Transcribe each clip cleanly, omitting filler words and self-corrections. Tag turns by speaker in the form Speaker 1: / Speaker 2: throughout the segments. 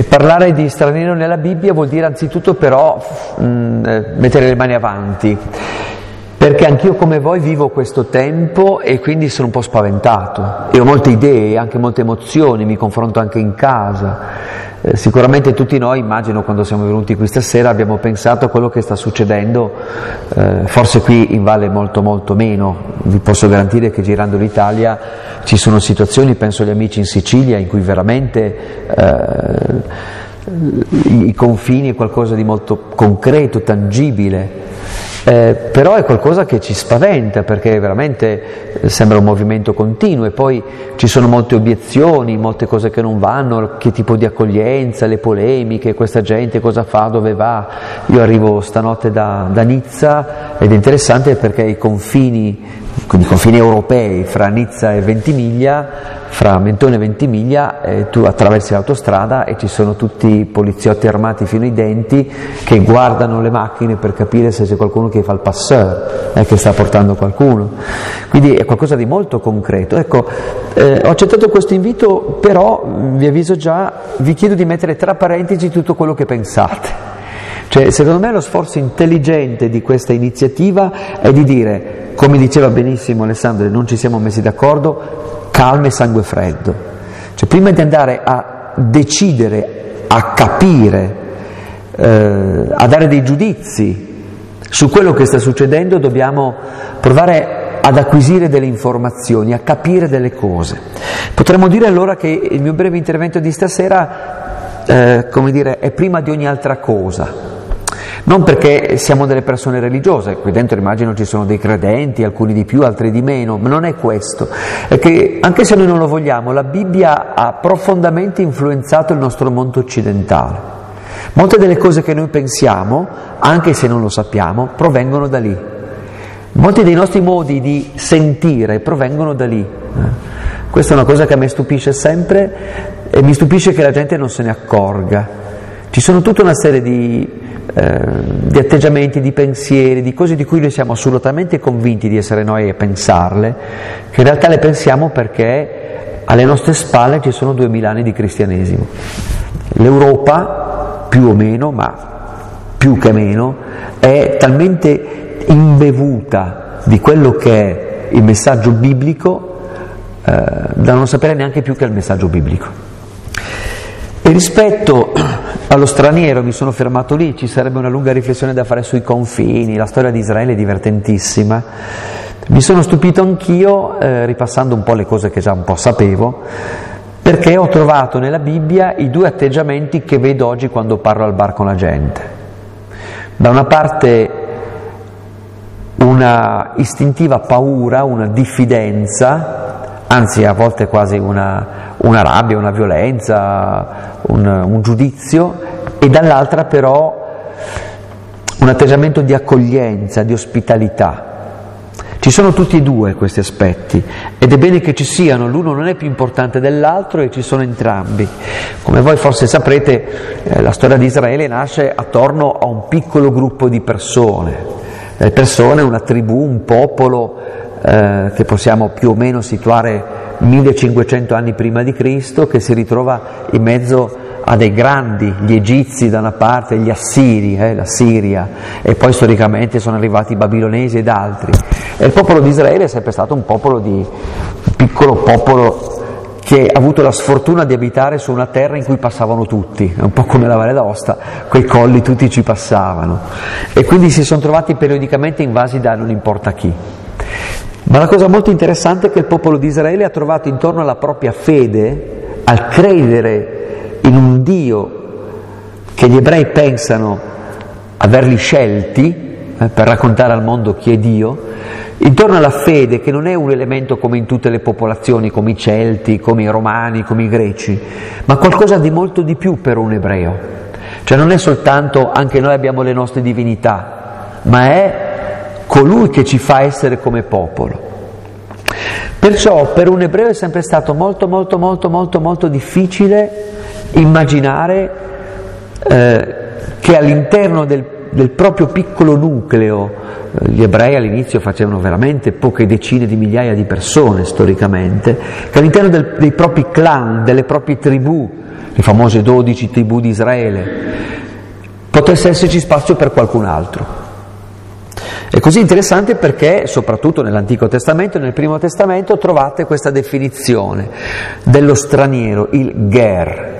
Speaker 1: parlare di straniero nella Bibbia vuol dire anzitutto però mettere le mani avanti, perché anch'io come voi vivo questo tempo e quindi sono un po' spaventato e ho molte idee, anche molte emozioni, mi confronto anche in casa. Sicuramente tutti noi, immagino, quando siamo venuti qui stasera abbiamo pensato a quello che sta succedendo, forse qui in Valle molto molto meno. Vi posso garantire che girando l'Italia ci sono situazioni, penso agli amici in Sicilia, in cui veramente i confini è qualcosa di molto concreto, tangibile. Però è qualcosa che ci spaventa, perché veramente sembra un movimento continuo e poi ci sono molte obiezioni, molte cose che non vanno, che tipo di accoglienza, le polemiche, questa gente cosa fa, dove va. Io arrivo stanotte da Nizza ed è interessante perché i confini europei fra Nizza e Ventimiglia, fra Mentone e Ventimiglia, tu attraversi l'autostrada e ci sono tutti poliziotti armati fino ai denti che guardano le macchine per capire se c'è qualcuno che fa il passeur, che sta portando qualcuno. Quindi è qualcosa di molto concreto. Ecco, ho accettato questo invito, però vi avviso già, vi chiedo di mettere tra parentesi tutto quello che pensate. Cioè, secondo me lo sforzo intelligente di questa iniziativa è di dire, come diceva benissimo Alessandro, non ci siamo messi d'accordo, calma e sangue freddo. Cioè, prima di andare a decidere, a capire, a dare dei giudizi su quello che sta succedendo, dobbiamo provare ad acquisire delle informazioni, a capire delle cose. Potremmo dire allora che il mio breve intervento di stasera, è prima di ogni altra cosa. Non perché siamo delle persone religiose, qui dentro immagino ci sono dei credenti, alcuni di più, altri di meno, ma non è questo. È che anche se noi non lo vogliamo, la Bibbia ha profondamente influenzato il nostro mondo occidentale. Molte delle cose che noi pensiamo, anche se non lo sappiamo, provengono da lì. Molti dei nostri modi di sentire provengono da lì. Questa è una cosa che a me stupisce sempre e mi stupisce che la gente non se ne accorga. Ci sono tutta una serie di atteggiamenti, di pensieri, di cose di cui noi siamo assolutamente convinti di essere noi a pensarle, che in realtà le pensiamo perché alle nostre spalle ci sono 2000 anni di cristianesimo. L'Europa, più o meno, ma più che meno, è talmente imbevuta di quello che è il messaggio biblico da non sapere neanche più che è il messaggio biblico. E rispetto allo straniero, mi sono fermato lì, ci sarebbe una lunga riflessione da fare sui confini, la storia di Israele è divertentissima. Mi sono stupito anch'io, ripassando un po' le cose che già un po' sapevo, perché ho trovato nella Bibbia i due atteggiamenti che vedo oggi quando parlo al bar con la gente. Da una parte una istintiva paura, una diffidenza, anzi a volte quasi una rabbia, una violenza, un giudizio, e dall'altra però un atteggiamento di accoglienza, di ospitalità. Ci sono tutti e due questi aspetti ed è bene che ci siano, l'uno non è più importante dell'altro e ci sono entrambi. Come voi forse saprete, la storia di Israele nasce attorno a un piccolo gruppo di persone, una tribù, un popolo che possiamo più o meno situare 1500 anni prima di Cristo, che si ritrova in mezzo a dei grandi, gli egizi da una parte, gli assiri, la Siria, e poi storicamente sono arrivati i babilonesi ed altri. E il popolo di Israele è sempre stato un piccolo popolo che ha avuto la sfortuna di abitare su una terra in cui passavano tutti, è un po' come la Valle d'Aosta, quei colli tutti ci passavano, e quindi si sono trovati periodicamente invasi da non importa chi. Ma la cosa molto interessante è che il popolo di Israele ha trovato intorno alla propria fede, al credere in un Dio che gli ebrei pensano averli scelti per raccontare al mondo chi è Dio, intorno alla fede che non è un elemento come in tutte le popolazioni, come i Celti, come i Romani, come i Greci, ma qualcosa di molto di più per un ebreo. Cioè non è soltanto anche noi abbiamo le nostre divinità, ma è colui che ci fa essere come popolo. Perciò per un ebreo è sempre stato molto difficile immaginare che all'interno del proprio piccolo nucleo, gli ebrei all'inizio facevano veramente poche decine di migliaia di persone storicamente, che all'interno dei propri clan, delle proprie tribù, le famose 12 tribù di Israele, potesse esserci spazio per qualcun altro. È così interessante perché, soprattutto nell'Antico Testamento e nel Primo Testamento, trovate questa definizione dello straniero, il ger.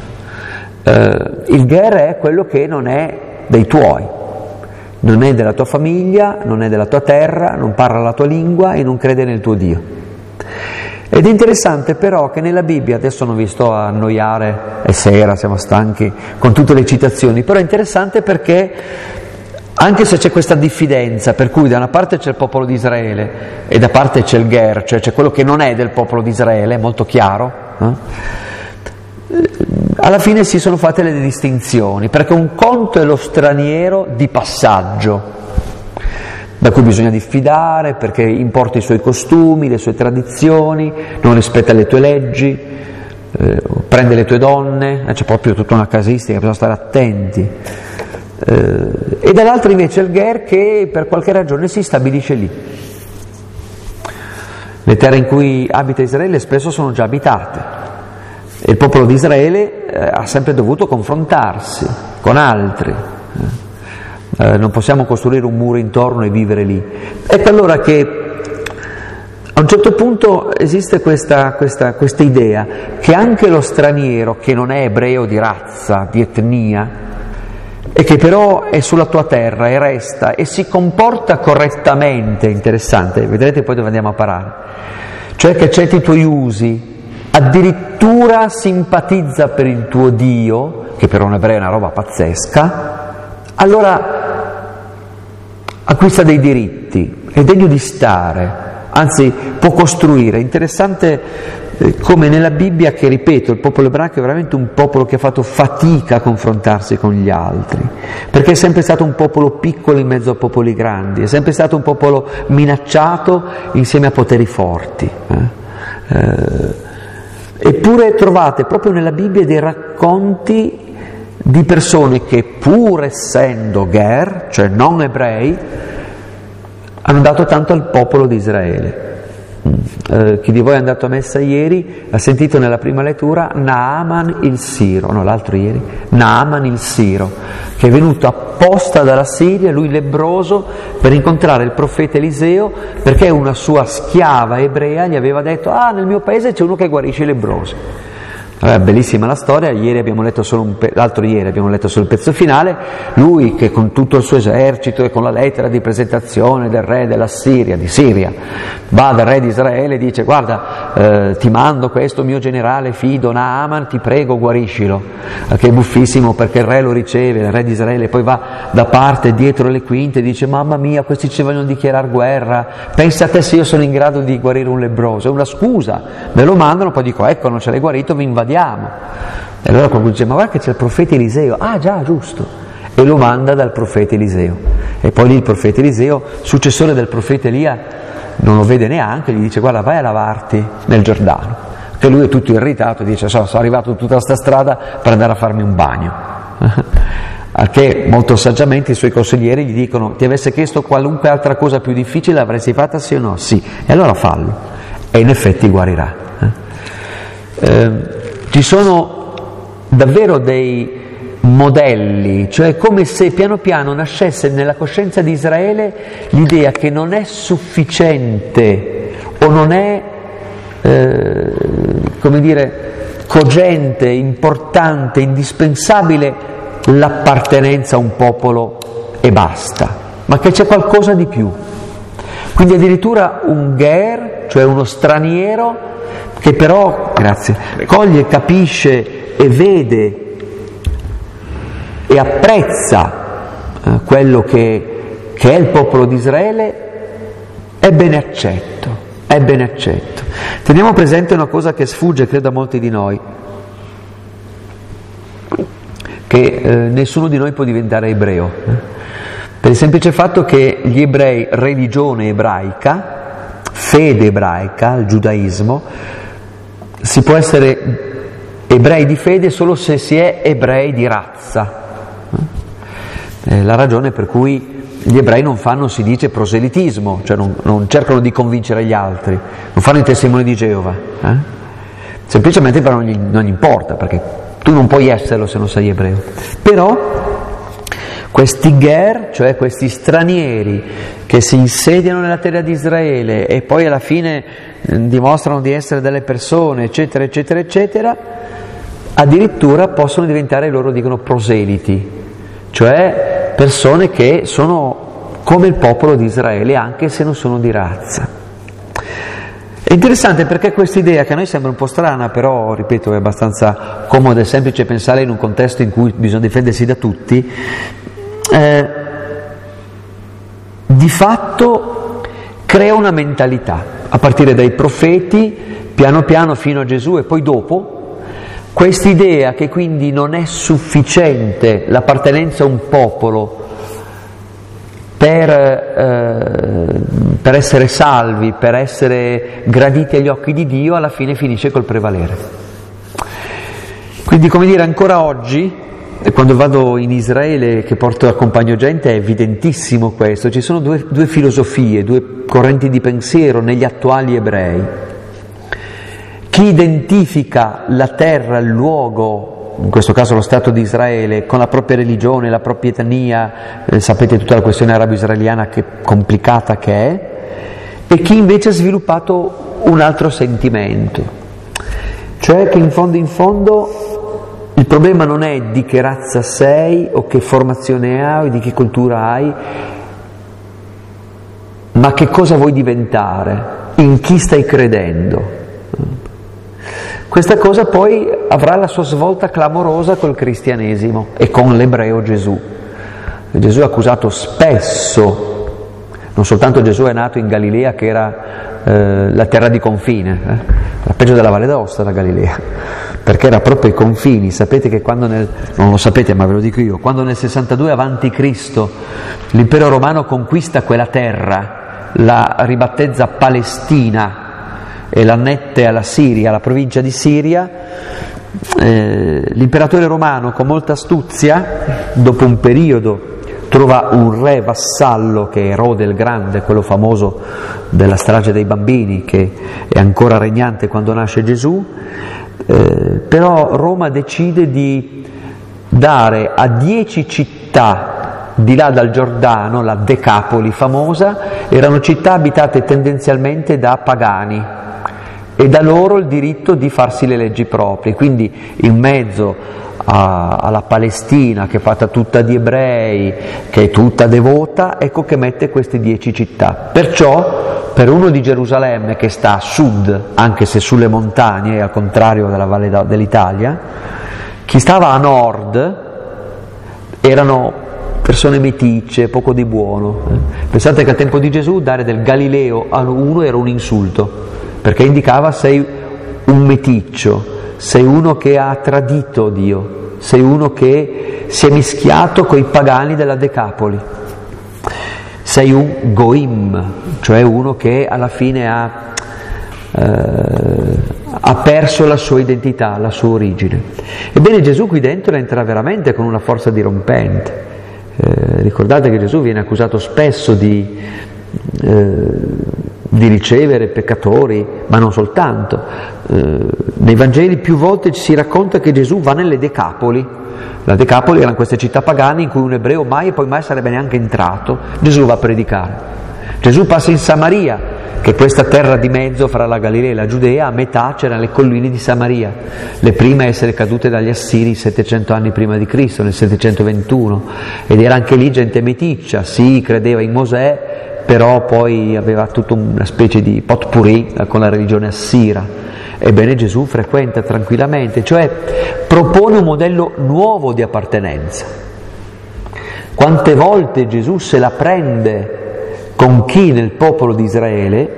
Speaker 1: Il ger è quello che non è dei tuoi, non è della tua famiglia, non è della tua terra, non parla la tua lingua e non crede nel tuo Dio. Ed è interessante però che nella Bibbia, adesso non vi sto a annoiare, è sera, siamo stanchi, con tutte le citazioni, però è interessante perché anche se c'è questa diffidenza, per cui da una parte c'è il popolo di Israele e da parte c'è il ger, cioè c'è quello che non è del popolo di Israele, è molto chiaro, alla fine si sono fatte le distinzioni, perché un conto è lo straniero di passaggio, da cui bisogna diffidare perché importa i suoi costumi, le sue tradizioni, non rispetta le tue leggi, prende le tue donne, c'è proprio tutta una casistica, bisogna stare attenti. E dall'altro invece il ger che per qualche ragione si stabilisce lì. Le terre in cui abita Israele spesso sono già abitate e il popolo di Israele ha sempre dovuto confrontarsi con altri. Non possiamo costruire un muro intorno e vivere lì. Ecco allora che a un certo punto esiste questa idea che anche lo straniero che non è ebreo di razza, di etnia, e che però è sulla tua terra e resta e si comporta correttamente, interessante, vedrete poi dove andiamo a parare, cioè che accetti i tuoi usi, addirittura simpatizza per il tuo Dio, che per un ebreo è una roba pazzesca, allora acquista dei diritti, è degno di stare, anzi può costruire. Interessante come nella Bibbia, che ripeto, il popolo ebraico è veramente un popolo che ha fatto fatica a confrontarsi con gli altri, perché è sempre stato un popolo piccolo in mezzo a popoli grandi, è sempre stato un popolo minacciato insieme a poteri forti. Eppure trovate proprio nella Bibbia dei racconti di persone che, pur essendo ger, cioè non ebrei, hanno dato tanto al popolo di Israele. Chi di voi è andato a messa ieri ha sentito nella prima lettura Naaman il Siro, no, l'altro ieri, Naaman il Siro, che è venuto apposta dalla Siria, lui lebbroso, per incontrare il profeta Eliseo, perché una sua schiava ebrea gli aveva detto: ah, nel mio paese c'è uno che guarisce i lebbrosi. Bellissima la storia, l'altro ieri abbiamo letto solo il pezzo finale, lui che con tutto il suo esercito e con la lettera di presentazione del re della Siria, di Siria, va dal re di Israele e dice: guarda, ti mando questo mio generale fido Naaman, ti prego guariscilo, che è buffissimo perché il re lo riceve, il re di Israele poi va da parte dietro le quinte e dice: mamma mia, questi ci vogliono dichiarare guerra, pensa a te se io sono in grado di guarire un lebbroso, è una scusa, me lo mandano, poi dico: ecco, non ce l'hai guarito, vi invadiamo. E allora qualcuno dice: ma guarda che c'è il profeta Eliseo. Ah già, giusto, e lo manda dal profeta Eliseo, e poi lì il profeta Eliseo, successore del profeta Elia, non lo vede neanche, gli dice: guarda, vai a lavarti nel Giordano, che lui è tutto irritato e dice: sono arrivato tutta questa strada per andare a farmi un bagno. A che molto saggiamente i suoi consiglieri gli dicono: ti avesse chiesto qualunque altra cosa più difficile, l'avresti fatta sì o no? Sì, e allora fallo, e in effetti guarirà. Ci sono davvero dei modelli, cioè come se piano piano nascesse nella coscienza di Israele l'idea che non è sufficiente o non è, come dire, cogente, importante, indispensabile l'appartenenza a un popolo e basta, ma che c'è qualcosa di più. Quindi addirittura un ger, cioè uno straniero, che però, coglie, capisce e vede e apprezza quello che è il popolo di Israele, è bene accetto, è bene accetto. Teniamo presente una cosa che sfugge, credo, a molti di noi, che nessuno di noi può diventare ebreo, per il semplice fatto che gli ebrei, religione ebraica, fede ebraica, il giudaismo, si può essere ebrei di fede solo se si è ebrei di razza. La ragione per cui gli ebrei non fanno, si dice, proselitismo, cioè non cercano di convincere gli altri, non fanno i testimoni di Geova, semplicemente però non gli importa, perché tu non puoi esserlo se non sei ebreo. Però questi ger, cioè questi stranieri che si insediano nella terra di Israele e poi alla fine dimostrano di essere delle persone, eccetera, eccetera, eccetera, addirittura possono diventare, loro dicono, proseliti, cioè persone che sono come il popolo di Israele anche se non sono di razza. È interessante perché questa idea, che a noi sembra un po' strana, però ripeto è abbastanza comoda e semplice pensare in un contesto in cui bisogna difendersi da tutti, di fatto crea una mentalità, a partire dai profeti, piano piano fino a Gesù e poi dopo, quest'idea che quindi non è sufficiente l'appartenenza a un popolo per essere salvi, per essere graditi agli occhi di Dio, alla fine finisce col prevalere. Quindi, come dire, ancora oggi, quando vado in Israele che accompagno gente, è evidentissimo questo. Ci sono due filosofie, due correnti di pensiero negli attuali ebrei. Chi identifica la terra, il luogo, in questo caso lo Stato di Israele, con la propria religione, la propria etnia, sapete tutta la questione arabo-israeliana che complicata che è, e chi invece ha sviluppato un altro sentimento, cioè che in fondo il problema non è di che razza sei o che formazione hai o di che cultura hai, ma che cosa vuoi diventare, in chi stai credendo. Questa cosa poi avrà la sua svolta clamorosa col cristianesimo e con l'ebreo Gesù. Gesù è accusato spesso, non soltanto Gesù è nato in Galilea che era la terra di confine, era peggio della Valle d'Aosta la Galilea, perché era proprio ai confini. Sapete che quando non lo sapete ma ve lo dico io, quando nel 62 avanti Cristo l'impero romano conquista quella terra, la ribattezza Palestina e l'annette alla Siria, alla provincia di Siria, l'imperatore romano con molta astuzia, dopo un periodo, trova un re vassallo che è Erode il Grande, quello famoso della strage dei bambini, che è ancora regnante quando nasce Gesù, però Roma decide di dare a 10 città di là dal Giordano, la Decapoli famosa, erano città abitate tendenzialmente da pagani, e da loro il diritto di farsi le leggi proprie. Quindi in mezzo alla Palestina, che è fatta tutta di ebrei, che è tutta devota, ecco che mette queste 10 città. Perciò per uno di Gerusalemme che sta a sud, anche se sulle montagne, al contrario della Valle dell'Italia, chi stava a nord erano persone meticce, poco di buono. Pensate che al tempo di Gesù dare del Galileo a uno era un insulto, perché indicava sei un meticcio, sei uno che ha tradito Dio, sei uno che si è mischiato coi pagani della Decapoli, sei un goim, cioè uno che alla fine ha perso la sua identità, la sua origine. Ebbene, Gesù qui dentro entra veramente con una forza dirompente. Ricordate che Gesù viene accusato spesso di ricevere peccatori, ma non soltanto. Nei Vangeli più volte ci si racconta che Gesù va nelle Decapoli. La Decapoli erano queste città pagane in cui un ebreo mai e poi mai sarebbe neanche entrato. Gesù va a predicare. Gesù passa in Samaria, che è questa terra di mezzo fra la Galilea e la Giudea. A metà c'erano le colline di Samaria, le prime a essere cadute dagli Assiri 700 anni prima di Cristo, nel 721, ed era anche lì gente meticcia, sì, credeva in Mosè, però poi aveva tutta una specie di potpourri con la religione assira. Ebbene, Gesù frequenta tranquillamente, cioè propone un modello nuovo di appartenenza. Quante volte Gesù se la prende con chi nel popolo di Israele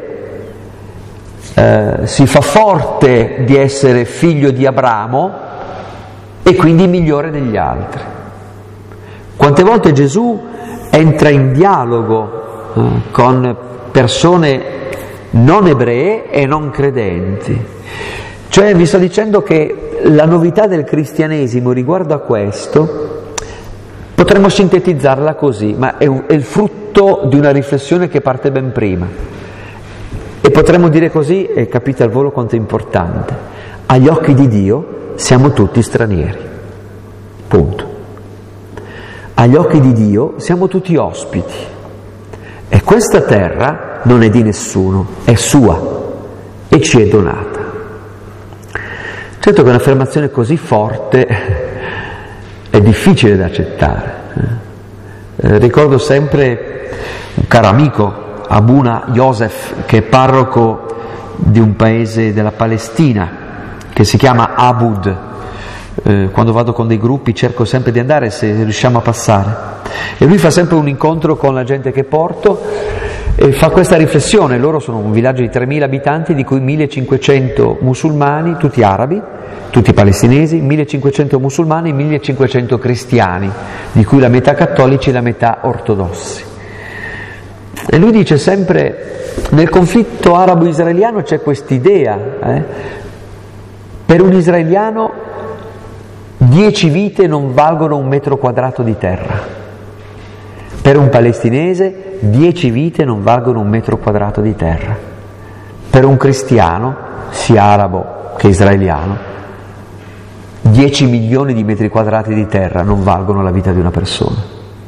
Speaker 1: si fa forte di essere figlio di Abramo e quindi migliore degli altri. Quante volte Gesù entra in dialogo con persone non ebree e non credenti. Cioè vi sto dicendo che la novità del cristianesimo riguardo a questo potremmo sintetizzarla così, ma è il frutto di una riflessione che parte ben prima, e potremmo dire così, e capite al volo quanto è importante: agli occhi di Dio siamo tutti stranieri. Punto. Agli occhi di Dio siamo tutti ospiti. E questa terra non è di nessuno, è sua e ci è donata. Certo che un'affermazione così forte è difficile da accettare. Ricordo sempre un caro amico, Abuna Yosef, che è parroco di un paese della Palestina che si chiama Abud. Quando vado con dei gruppi cerco sempre di andare se riusciamo a passare, e lui fa sempre un incontro con la gente che porto e fa questa riflessione. Loro sono un villaggio di 3.000 abitanti, di cui 1.500 musulmani, tutti arabi, tutti palestinesi, 1.500 musulmani, 1.500 cristiani, di cui la metà cattolici e la metà ortodossi. E lui dice sempre: nel conflitto arabo-israeliano c'è quest'idea, per un israeliano 10 vite non valgono 1 metro quadrato di terra, per un palestinese 10 vite non valgono 1 metro quadrato di terra, per un cristiano, sia arabo che israeliano, 10 milioni di metri quadrati di terra non valgono la vita di una persona.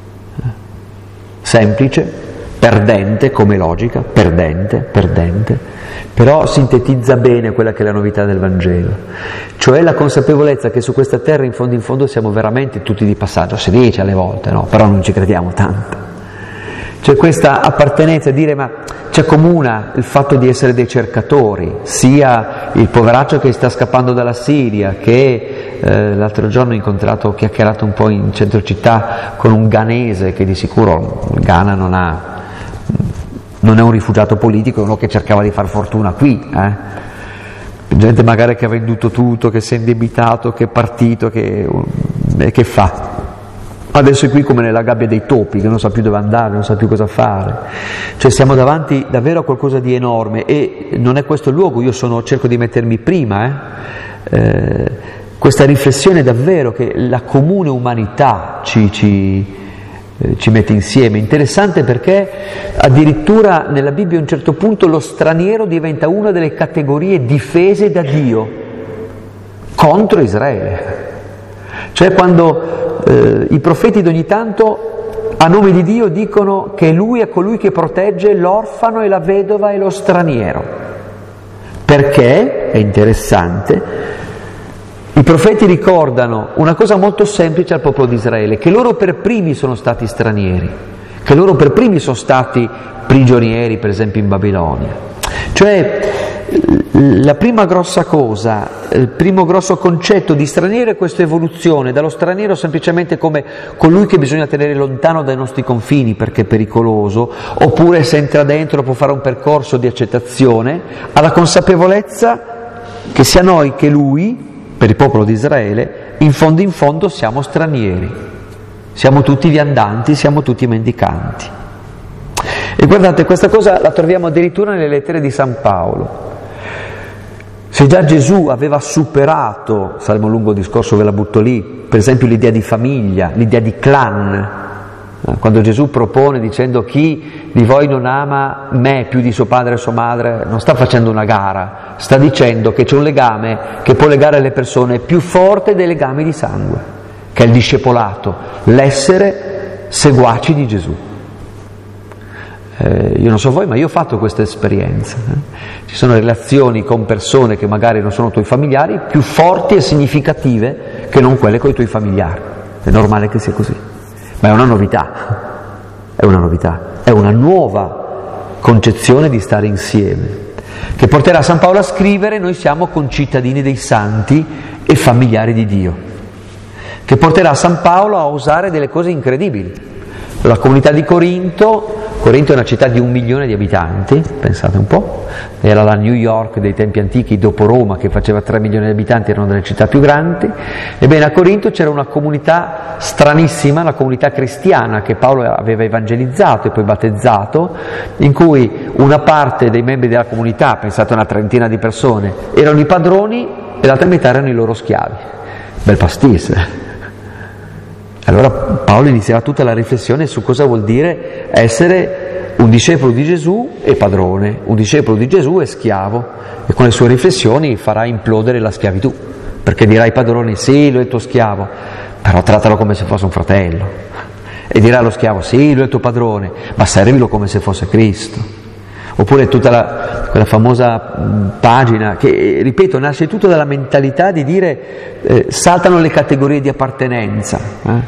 Speaker 1: Semplice, perdente come logica, perdente, però sintetizza bene quella che è la novità del Vangelo, cioè la consapevolezza che su questa terra in fondo siamo veramente tutti di passaggio. Si dice alle volte, no? Però non ci crediamo tanto. C'è questa appartenenza, dire ma ci accomuna il fatto di essere dei cercatori, sia il poveraccio che sta scappando dalla Siria, che l'altro giorno ho chiacchierato un po' in centro città con un ghanese che di sicuro il Ghana non è un rifugiato politico, è uno che cercava di far fortuna qui, gente magari che ha venduto tutto, che si è indebitato, che è partito, che fa? Adesso è qui come nella gabbia dei topi, che non sa più dove andare, non sa più cosa fare. Cioè siamo davanti davvero a qualcosa di enorme, e non è questo il luogo. Io cerco di mettermi prima, questa riflessione davvero che la comune umanità ci mette insieme. Interessante perché addirittura nella Bibbia a un certo punto lo straniero diventa una delle categorie difese da Dio contro Israele. Cioè quando i profeti di ogni tanto a nome di Dio dicono che Lui è colui che protegge l'orfano e la vedova e lo straniero. Perché, è interessante, i profeti ricordano una cosa molto semplice al popolo di Israele: che loro per primi sono stati stranieri, che loro per primi sono stati prigionieri, per esempio in Babilonia. Cioè la prima grossa cosa, il primo grosso concetto di straniero è questa evoluzione dallo straniero semplicemente come colui che bisogna tenere lontano dai nostri confini perché è pericoloso, oppure se entra dentro può fare un percorso di accettazione, alla consapevolezza che sia noi che lui, per il popolo di Israele, in fondo siamo stranieri, siamo tutti viandanti, siamo tutti mendicanti. E guardate, questa cosa la troviamo addirittura nelle lettere di San Paolo. Se già Gesù aveva superato, saremo a lungo discorso, ve la butto lì, per esempio l'idea di famiglia, l'idea di clan, quando Gesù propone dicendo chi di voi non ama me più di suo padre e sua madre, non sta facendo una gara, sta dicendo che c'è un legame che può legare le persone più forte dei legami di sangue, che è il discepolato, l'essere seguaci di Gesù. Io non so voi, ma io ho fatto questa esperienza. Ci sono relazioni con persone che magari non sono tuoi familiari più forti e significative che non quelle con i tuoi familiari. È normale che sia così, ma è una novità, è una nuova concezione di stare insieme, che porterà San Paolo a scrivere: noi siamo concittadini dei santi e familiari di Dio, che porterà San Paolo a osare delle cose incredibili. La comunità di Corinto è una città di 1 milione di abitanti, pensate un po', era la New York dei tempi antichi, dopo Roma che faceva 3 milioni di abitanti, erano delle città più grandi. Ebbene, a Corinto c'era una comunità stranissima, la comunità cristiana che Paolo aveva evangelizzato e poi battezzato, in cui una parte dei membri della comunità, pensate una trentina di persone, erano i padroni e l'altra metà erano i loro schiavi. Bel pastis. Allora Paolo iniziava tutta la riflessione su cosa vuol dire essere un discepolo di Gesù e padrone, un discepolo di Gesù e schiavo, e con le sue riflessioni farà implodere la schiavitù, perché dirà ai padroni sì, lui è il tuo schiavo, però trattalo come se fosse un fratello, e dirà allo schiavo sì, lui è il tuo padrone, ma servilo come se fosse Cristo. Oppure tutta quella famosa pagina che, ripeto, nasce tutto dalla mentalità di dire saltano le categorie di appartenenza,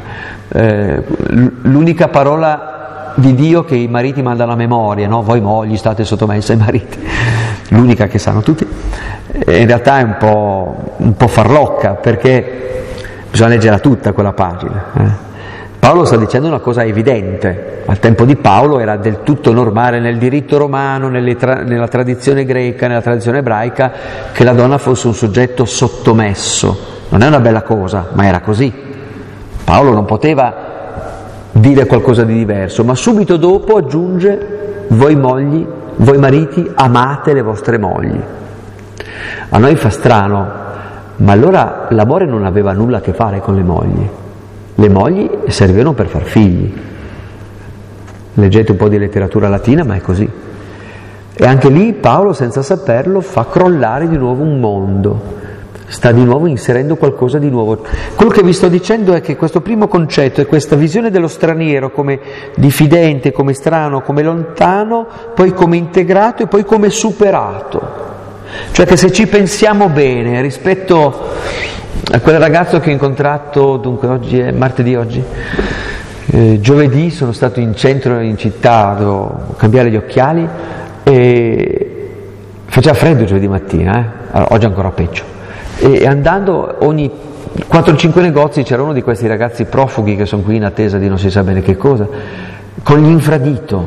Speaker 1: l'unica parola di Dio che i mariti mandano a memoria, no? Voi mogli state sottomesse ai mariti, l'unica che sanno tutti, in realtà è un po' farlocca, perché bisogna leggerla tutta quella pagina. Paolo sta dicendo una cosa evidente: al tempo di Paolo era del tutto normale nel diritto romano, nella tradizione greca, nella tradizione ebraica, che la donna fosse un soggetto sottomesso. Non è una bella cosa, ma era così. Paolo non poteva dire qualcosa di diverso, ma subito dopo aggiunge: voi mogli, voi mariti, amate le vostre mogli. A noi fa strano, ma allora l'amore non aveva nulla a che fare con le mogli. Le mogli servivano per far figli. Leggete un po' di letteratura latina, ma è così. E anche lì Paolo, senza saperlo, fa crollare di nuovo un mondo, sta di nuovo inserendo qualcosa di nuovo. Quello che vi sto dicendo è che questo primo concetto e questa visione dello straniero come diffidente, come strano, come lontano, poi come integrato e poi come superato. Cioè che se ci pensiamo bene rispetto a quel ragazzo che ho incontrato, dunque oggi è martedì, giovedì sono stato in centro, in città, devo cambiare gli occhiali e faceva freddo giovedì mattina, allora, oggi ancora peggio, e andando ogni 4-5 negozi c'era uno di questi ragazzi profughi che sono qui in attesa di non si sa bene che cosa, con l'infradito,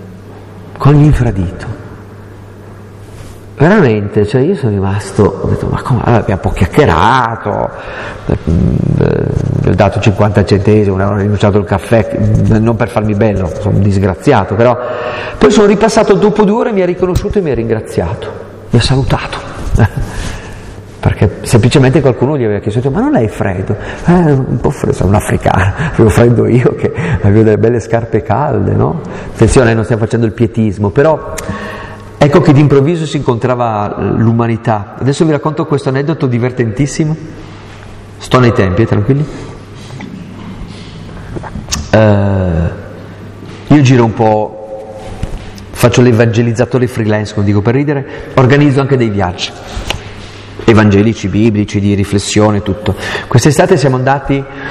Speaker 1: veramente, cioè io sono rimasto, ho detto ma come, allora, abbiamo un po' chiacchierato, gli ho dato 50 centesimi, ho rinunciato il caffè, non per farmi bello, sono un disgraziato, però poi sono ripassato dopo 2 ore, mi ha riconosciuto e mi ha ringraziato, mi ha salutato, perché semplicemente qualcuno gli aveva chiesto, ma non hai freddo? Un po' freddo, sono un africano, avevo freddo io che avevo delle belle scarpe calde, no? Attenzione, non stiamo facendo il pietismo, però ecco che d'improvviso si incontrava l'umanità. Adesso vi racconto questo aneddoto divertentissimo. Sto nei tempi, tranquilli. Io giro un po', faccio l'evangelizzatore freelance, come dico per ridere, organizzo anche dei viaggi evangelici, biblici, di riflessione, tutto. Quest'estate siamo andati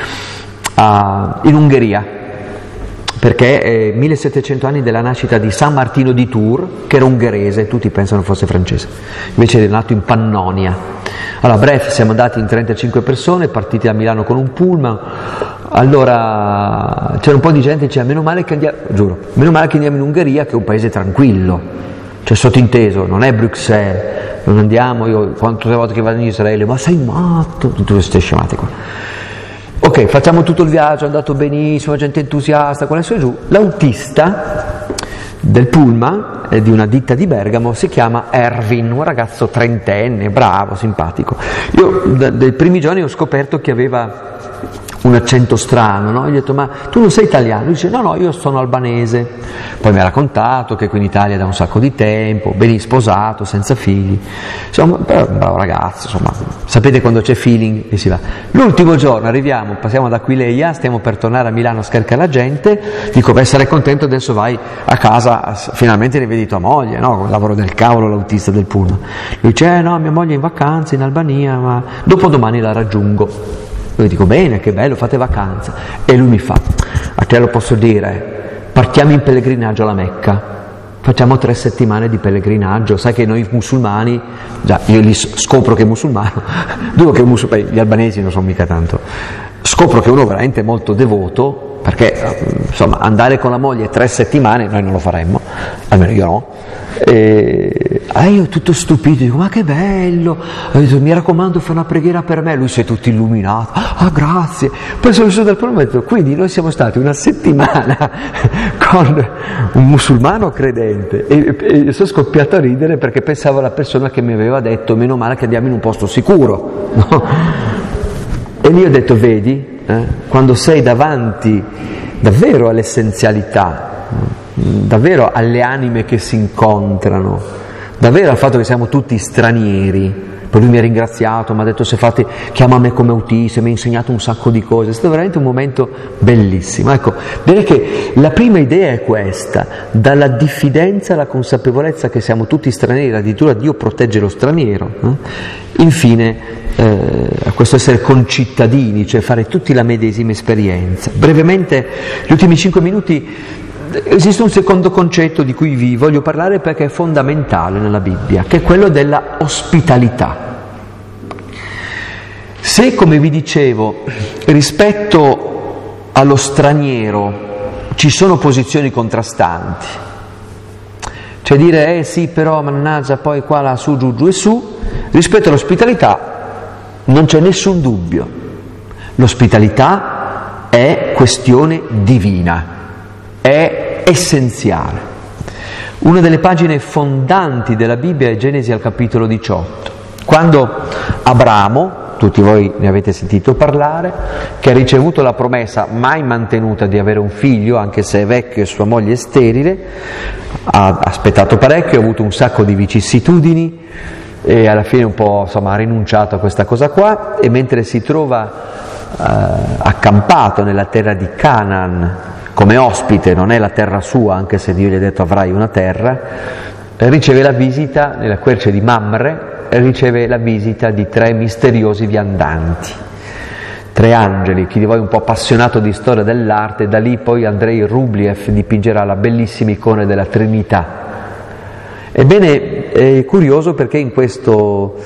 Speaker 1: in Ungheria, perché è 1700 anni della nascita di San Martino di Tours, che era ungherese, tutti pensano fosse francese, invece è nato in Pannonia. Allora, bref, siamo andati in 35 persone, partiti da Milano con un pullman. Allora c'era un po' di gente che diceva meno male che andiamo in Ungheria, che è un paese tranquillo, cioè sottinteso, non è Bruxelles, non andiamo, io quante volte che vado in Israele, ma sei matto, tutte queste scemate qua. Ok, facciamo tutto il viaggio, è andato benissimo, gente entusiasta, qua su e giù. L'autista del pullman di una ditta di Bergamo si chiama Erwin, un ragazzo trentenne, bravo, simpatico. Io dai primi giorni ho scoperto che aveva un accento strano, no? Gli ho detto, ma tu non sei italiano? Lui dice, no, io sono albanese. Poi mi ha raccontato che qui in Italia da un sacco di tempo, ben sposato, senza figli, insomma, però un bravo ragazzo, insomma, sapete quando c'è feeling e si va. L'ultimo giorno arriviamo, passiamo da Aquileia, stiamo per tornare a Milano a scaricare la gente, dico, beh, sarei contento, adesso vai a casa, finalmente rivedi tua moglie, no? Con il lavoro del cavolo, l'autista del pullman. Lui dice, no, mia moglie è in vacanza in Albania, ma dopodomani la raggiungo. Io dico, bene, che bello, fate vacanza. E lui mi fa, a te lo posso dire, partiamo in pellegrinaggio alla Mecca, facciamo 3 settimane di pellegrinaggio, sai che noi musulmani, già io li scopro che è musulmano, gli albanesi non sono mica tanto, scopro che uno è veramente molto devoto, perché insomma andare con la moglie 3 settimane noi non lo faremmo, almeno io no. E io tutto stupito, dico, ma che bello, detto, mi raccomando fai una preghiera per me, lui si è tutto illuminato, grazie. Poi sono su dal problema e ho detto, quindi noi siamo stati 1 settimana con un musulmano credente e sono scoppiato a ridere perché pensavo alla persona che mi aveva detto meno male che andiamo in un posto sicuro, no? E lì ho detto, vedi, quando sei davanti davvero all'essenzialità, davvero alle anime che si incontrano, davvero al fatto che siamo tutti stranieri, poi lui mi ha ringraziato, mi ha detto se fate, chiama me come autista, mi ha insegnato un sacco di cose, è stato veramente un momento bellissimo. Ecco, direi che la prima idea è questa, dalla diffidenza alla consapevolezza che siamo tutti stranieri, addirittura Dio protegge lo straniero, infine a questo essere concittadini, cioè fare tutti la medesima esperienza. Brevemente, gli ultimi 5 minuti, esiste un secondo concetto di cui vi voglio parlare perché è fondamentale nella Bibbia, che è quello della ospitalità. Se, come vi dicevo, rispetto allo straniero ci sono posizioni contrastanti, cioè dire sì però mannaggia poi qua là su giù giù e su, rispetto all'ospitalità non c'è nessun dubbio, l'ospitalità è questione divina, è essenziale. Una delle pagine fondanti della Bibbia è Genesi al capitolo 18, quando Abramo, tutti voi ne avete sentito parlare, che ha ricevuto la promessa mai mantenuta di avere un figlio, anche se è vecchio e sua moglie è sterile, ha aspettato parecchio, ha avuto un sacco di vicissitudini, e alla fine un po' insomma ha rinunciato a questa cosa qua, e mentre si trova accampato nella terra di Canaan come ospite, non è la terra sua anche se Dio gli ha detto avrai una terra, riceve la visita nella quercia di Mamre, riceve la visita di 3 misteriosi viandanti, 3 angeli. Chi di voi è un po' appassionato di storia dell'arte, da lì poi Andrei Rubliev dipingerà la bellissima icona della Trinità. Ebbene, è curioso perché in questo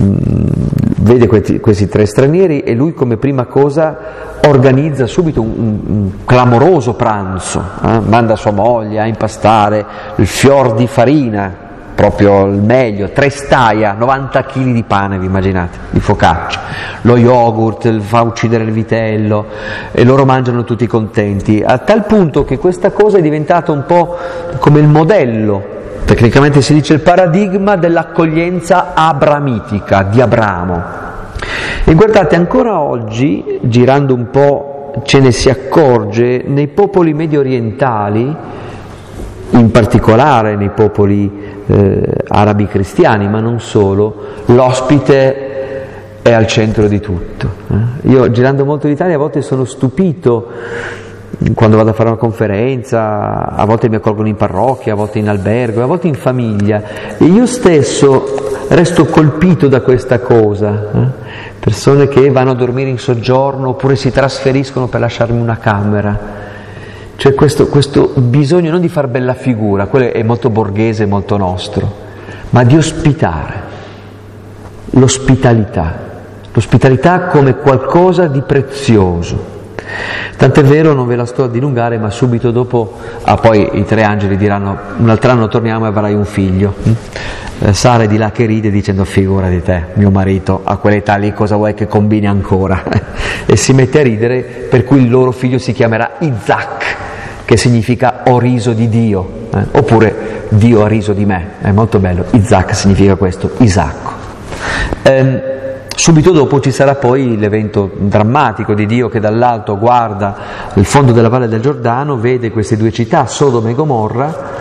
Speaker 1: vede questi 3 stranieri e lui come prima cosa organizza subito un clamoroso pranzo, manda sua moglie a impastare il fior di farina, proprio il meglio, 3 staia, 90 kg di pane, vi immaginate, di focaccia, lo yogurt, fa uccidere il vitello e loro mangiano tutti contenti, a tal punto che questa cosa è diventata un po' come il modello, tecnicamente si dice il paradigma dell'accoglienza abramitica di Abramo. E guardate, ancora oggi, girando un po', ce ne si accorge nei popoli medio orientali, in particolare nei popoli arabi cristiani, ma non solo, l'ospite è al centro di tutto. Io, girando molto l'Italia, a volte sono stupito quando vado a fare una conferenza, a volte mi accolgono in parrocchia, a volte in albergo, a volte in famiglia, e io stesso resto colpito da questa cosa. Persone che vanno a dormire in soggiorno oppure si trasferiscono per lasciarmi una camera. C'è questo bisogno non di far bella figura, quello è molto borghese, molto nostro, ma di ospitare, l'ospitalità come qualcosa di prezioso. Tant'è vero, non ve la sto a dilungare, ma subito dopo, poi i 3 angeli diranno un altro anno torniamo e avrai un figlio. Sara è di là che ride dicendo figura di te, mio marito a quell'età lì cosa vuoi che combini ancora? E si mette a ridere, per cui il loro figlio si chiamerà Isaac, che significa ho riso di Dio, oppure Dio ha riso di me, è molto bello, Isaac significa questo, Isacco. Subito dopo ci sarà poi l'evento drammatico di Dio che dall'alto guarda il fondo della valle del Giordano, vede queste 2 città, Sodoma e Gomorra,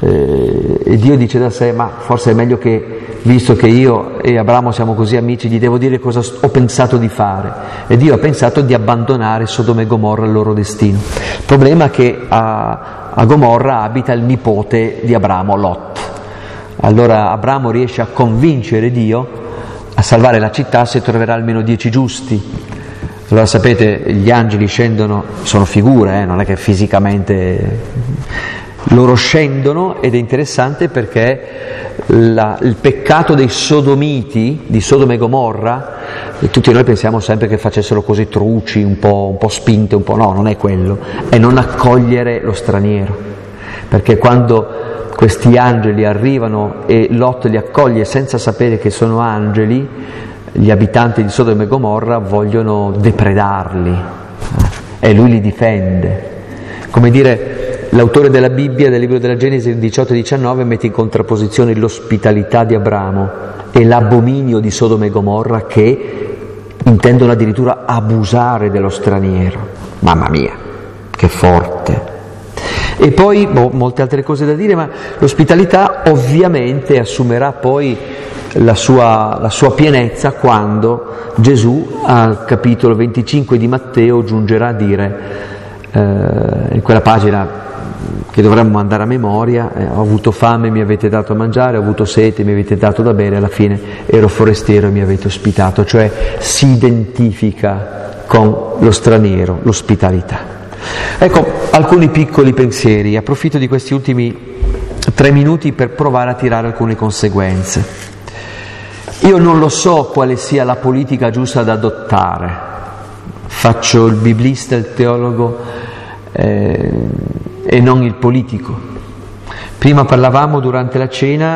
Speaker 1: e Dio dice da sé, ma forse è meglio che, visto che io e Abramo siamo così amici, gli devo dire cosa ho pensato di fare. E Dio ha pensato di abbandonare Sodoma e Gomorra al loro destino. Il problema è che a Gomorra abita il nipote di Abramo, Lot. Allora Abramo riesce a convincere Dio a salvare la città se troverà almeno 10 giusti. Allora sapete, gli angeli scendono, sono figure, non è che fisicamente loro scendono, ed è interessante perché il peccato dei sodomiti, di Sodoma e Gomorra, e tutti noi pensiamo sempre che facessero cose truci, un po' spinte, un po' no, non è quello, è non accogliere lo straniero, perché quando questi angeli arrivano e Lot li accoglie senza sapere che sono angeli, gli abitanti di Sodoma e Gomorra vogliono depredarli e lui li difende. Come dire, l'autore della Bibbia, del libro della Genesi 18 e 19, mette in contrapposizione l'ospitalità di Abramo e l'abominio di Sodoma e Gomorra, che intendono addirittura abusare dello straniero. Mamma mia, che forte! E poi, molte altre cose da dire, ma l'ospitalità ovviamente assumerà poi la sua pienezza quando Gesù al capitolo 25 di Matteo giungerà a dire, in quella pagina che dovremmo andare a memoria, ho avuto fame, mi avete dato a mangiare, ho avuto sete, mi avete dato da bere, alla fine ero forestiero e mi avete ospitato, cioè si identifica con lo straniero, l'ospitalità. Ecco, alcuni piccoli pensieri, approfitto di questi ultimi 3 minuti per provare a tirare alcune conseguenze. Io non lo so quale sia la politica giusta da adottare, faccio il biblista, il teologo, e non il politico. Prima parlavamo durante la cena,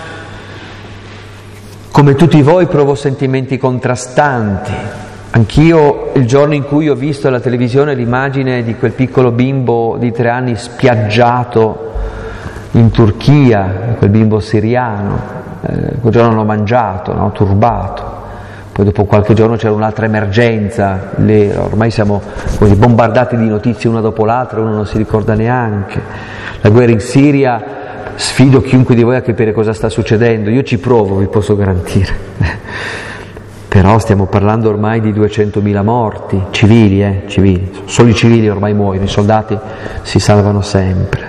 Speaker 1: come tutti voi provo sentimenti contrastanti. Anch'io, il giorno in cui ho visto alla televisione l'immagine di quel piccolo bimbo di 3 anni spiaggiato in Turchia, quel bimbo siriano, quel giorno l'ho mangiato, no? Turbato. Poi dopo qualche giorno c'era un'altra emergenza, ormai siamo così bombardati di notizie una dopo l'altra, uno non si ricorda neanche. La guerra in Siria, sfido chiunque di voi a capire cosa sta succedendo, io ci provo, vi posso garantire. Però stiamo parlando ormai di 200.000 morti, civili, solo i civili ormai muoiono, i soldati si salvano sempre.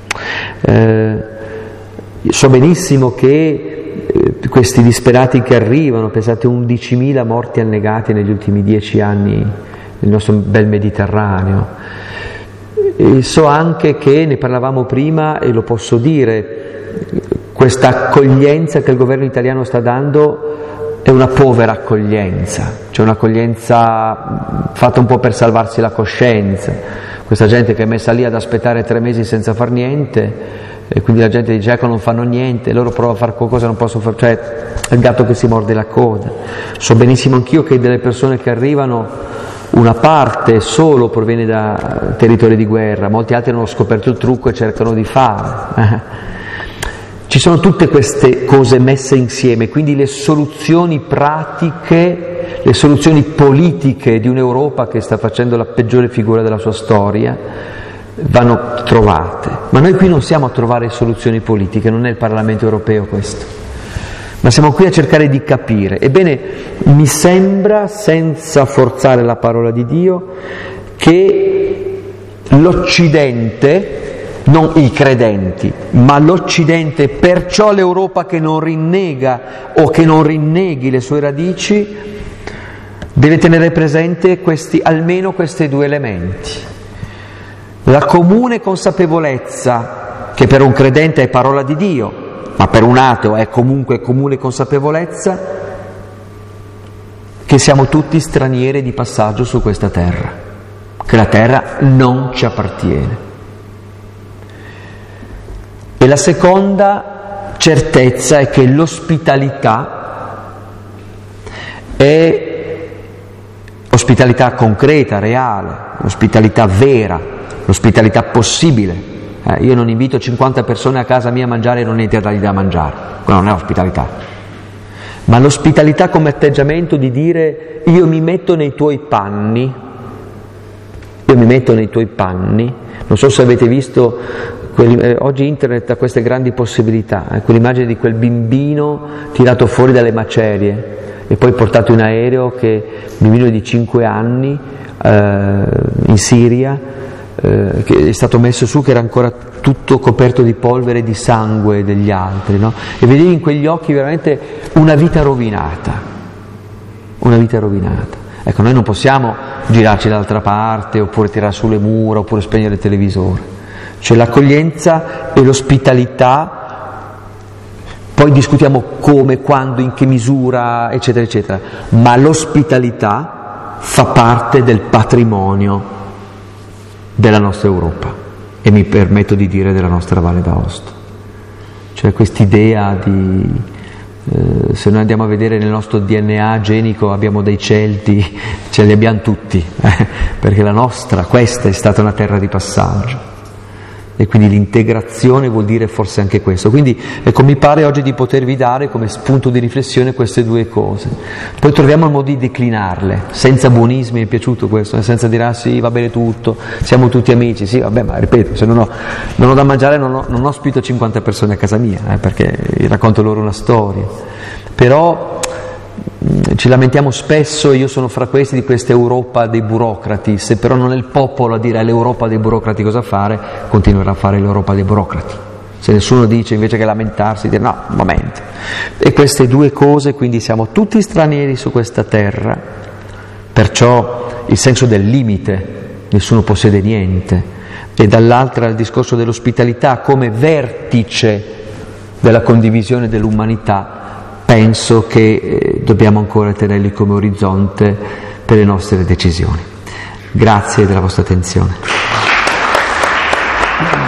Speaker 1: So benissimo che questi disperati che arrivano, pensate 11.000 morti annegati negli ultimi 10 anni nel nostro bel Mediterraneo, e so anche che, ne parlavamo prima e lo posso dire, questa accoglienza che il governo italiano sta dando è una povera accoglienza, cioè un'accoglienza fatta un po' per salvarsi la coscienza, questa gente che è messa lì ad aspettare 3 mesi senza far niente. E quindi la gente dice ecco non fanno niente, loro provano a fare qualcosa, non possono fare, cioè è il gatto che si morde la coda. So benissimo anch'io che delle persone che arrivano, una parte solo proviene da territori di guerra, molti altri hanno scoperto il trucco e cercano di fare. Ci sono tutte queste cose messe insieme, quindi le soluzioni pratiche, le soluzioni politiche di un'Europa che sta facendo la peggiore figura della sua storia vanno trovate, ma noi qui non siamo a trovare soluzioni politiche, non è il Parlamento europeo questo, ma siamo qui a cercare di capire. Ebbene, mi sembra, senza forzare la parola di Dio, che l'Occidente, non i credenti, ma l'Occidente, perciò l'Europa che non rinnega o che non rinneghi le sue radici, deve tenere presente almeno questi 2 elementi. La comune consapevolezza, che per un credente è parola di Dio, ma per un ateo è comunque comune consapevolezza, che siamo tutti stranieri di passaggio su questa terra, che la terra non ci appartiene. E la seconda certezza è che l'ospitalità è ospitalità concreta, reale, ospitalità vera, l'ospitalità possibile. Io non invito 50 persone a casa mia a mangiare e non niente da dargli da mangiare, quella non è ospitalità. Ma l'ospitalità come atteggiamento di dire io mi metto nei tuoi panni, non so se avete visto, oggi internet ha queste grandi possibilità, quell'immagine di quel bambino tirato fuori dalle macerie e poi portato in aereo, che bambino di 5 anni in Siria, che è stato messo su, che era ancora tutto coperto di polvere e di sangue degli altri, no? E vedevi in quegli occhi veramente una vita rovinata. Ecco, noi non possiamo girarci dall'altra parte, oppure tirare su le mura, oppure spegnere il televisore. Cioè l'accoglienza e l'ospitalità, poi discutiamo come, quando, in che misura, eccetera, eccetera, ma l'ospitalità fa parte del patrimonio della nostra Europa e mi permetto di dire della nostra Valle d'Aosta. Cioè quest'idea di se noi andiamo a vedere nel nostro DNA genico abbiamo dei Celti, ce li abbiamo tutti, perché questa è stata una terra di passaggio. E quindi l'integrazione vuol dire forse anche questo. Quindi ecco, mi pare oggi di potervi dare come spunto di riflessione queste 2 cose. Poi troviamo il modo di declinarle, senza buonismi, mi è piaciuto questo, senza dire sì, va bene tutto, siamo tutti amici, sì, vabbè, ma ripeto, se non ho da mangiare non ospito 50 persone a casa mia, perché racconto loro una storia. però ci lamentiamo spesso, io sono fra questi, di questa Europa dei burocrati. Se però non è il popolo a dire all'Europa dei burocrati cosa fare, continuerà a fare l'Europa dei burocrati. Se nessuno dice, invece che lamentarsi, dire no, un momento. E queste due cose, quindi siamo tutti stranieri su questa terra, perciò il senso del limite, nessuno possiede niente, e dall'altra il discorso dell'ospitalità come vertice della condivisione dell'umanità, penso che dobbiamo ancora tenerli come orizzonte per le nostre decisioni. Grazie della vostra attenzione.